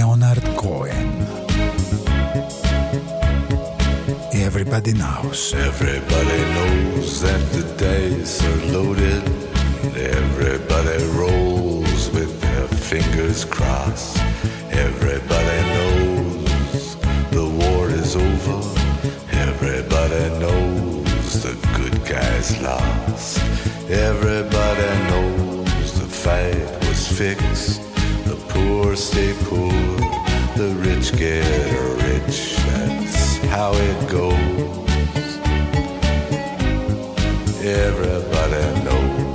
Leonard Cohen. Everybody knows. Everybody knows that the dice are loaded. Everybody rolls with their fingers crossed. Everybody knows the war is over. Everybody knows the good guys lost. Everybody knows the fight was fixed. The poor stay poor, the rich get rich. That's how it goes. Everybody knows.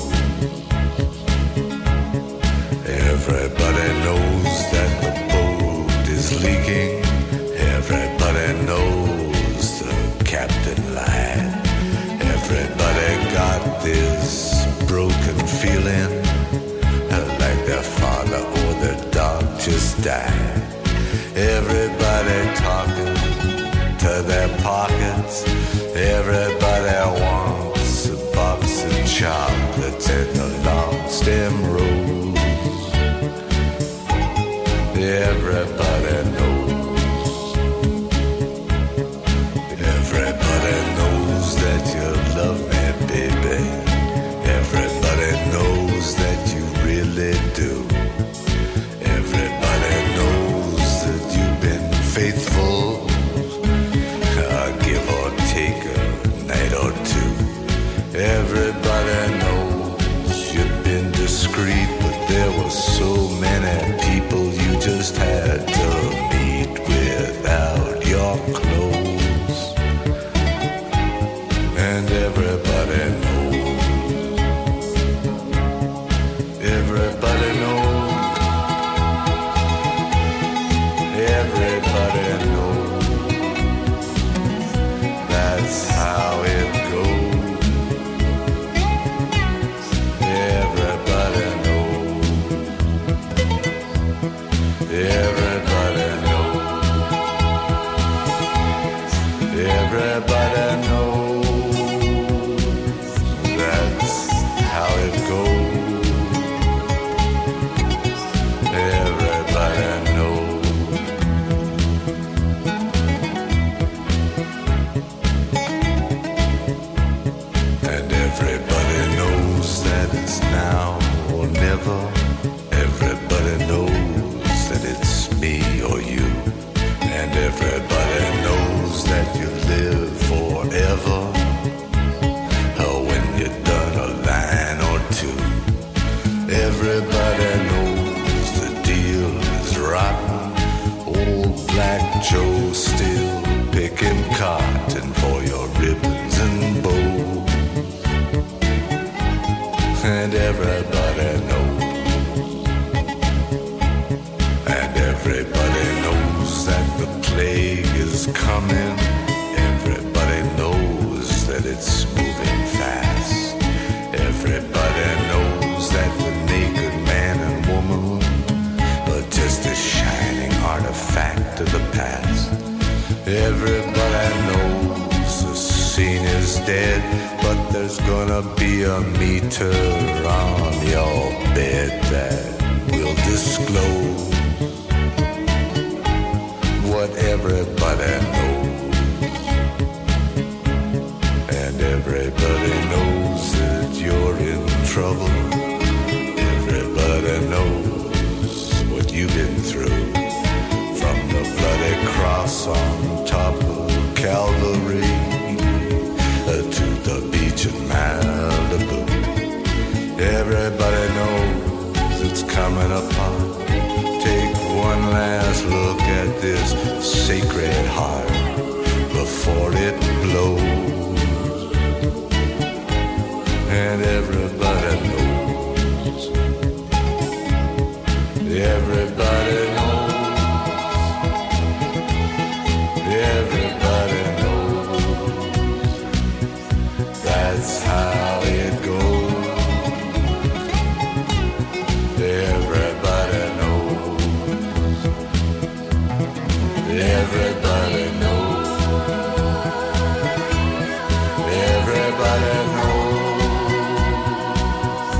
Everybody knows that the boat is leaking. Everybody knows the captain lied. Everybody got this broken feeling like their father or their dog just died. Everybody talking to their pockets. Everybody wants a box of chocolates and a long stem rose. Everybody knows. Everybody knows that you love me, baby. Everybody knows that you really do. Everybody knows that you've been faithful. Give or take a night or two. Everybody knows you've been discreet, but there were so many people you just had to meet without your clothes. And everybody knows. Everybody knows. Everybody knows. That's how it goes. Everybody knows. Everybody knows. Everybody knows. That's how it goes. Everybody knows. Everybody knows that it's now or never. Everybody knows that it's me or you. And everybody knows that you live forever. Or when you're done a line or two. Everybody knows the deal is rotten. Old Black Joe still picking cotton for your ribbons and bows. And everybody knows. And everybody knows that the plague is coming. Everybody knows that it's moving fast. Everybody knows that the naked man and woman are just a shining artifact of the past. Everybody knows the scene is dead, but there's gonna be a meter on your bed that will disclose what everybody knows. And everybody knows that you're in trouble. Everybody knows what you've been through. From the bloody cross on top of Calvary to the beach in Malibu. Everybody knows it's coming apart. Take one last look at this sacred heart before it blows. And everybody knows. Everybody knows. Everybody knows. That's how it goes. Everybody knows. Everybody knows. Everybody knows.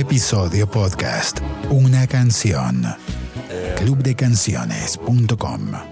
episodio podcast, una canción. clubdecanciones.com